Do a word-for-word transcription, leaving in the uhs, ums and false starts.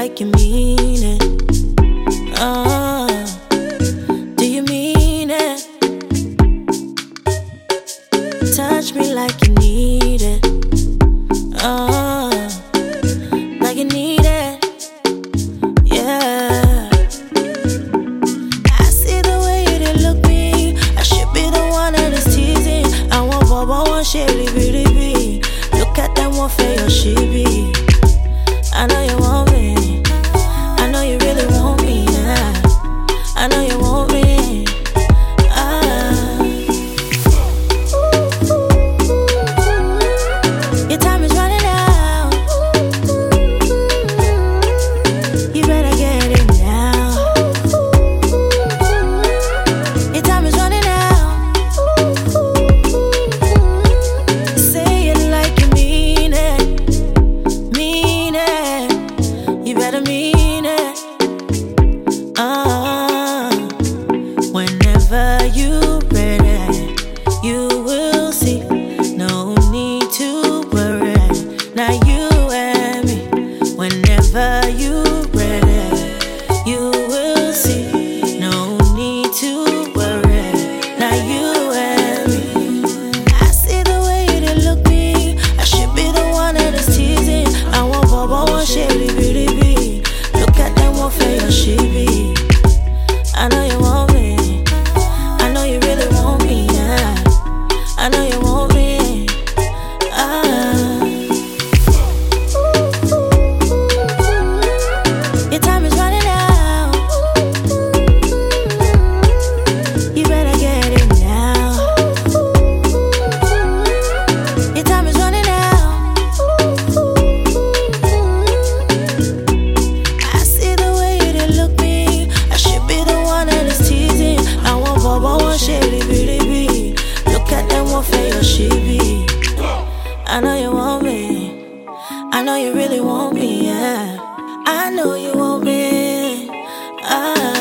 like you mean it? Uh, do you mean it? Touch me like you need it. Uh, like you need it. Yeah. I see the way you did look me. I should be the one that is teasing. I want Bobo, one shady beauty be. Look at them, what for your she be. I know you want me. I know you really want me. Yeah. I know you want me. Ah. Your time is running out. You better get it now. Your time is running out. Say it like you mean it. Mean it. You better mean it. Uh, whenever you ready, you will see. No need to worry. Now you and me. Whenever you ready, you will see. No need to worry. Now you and me. I see the way you did look me. I should be the one that is teasing. I want Bobo, one shady beauty be. Look at them, what for your she be. I know you want me. I know you really want me. Yeah. I know you want me. Ah. Your time is running out. You better get it now. Your time is running out. I see the way you did look me. I should be the one that is teasing. I want Bobo, one shady beauty be. Look at them, what for your she be. I know you want me. I know you really want me, yeah. I know you want me. Ah.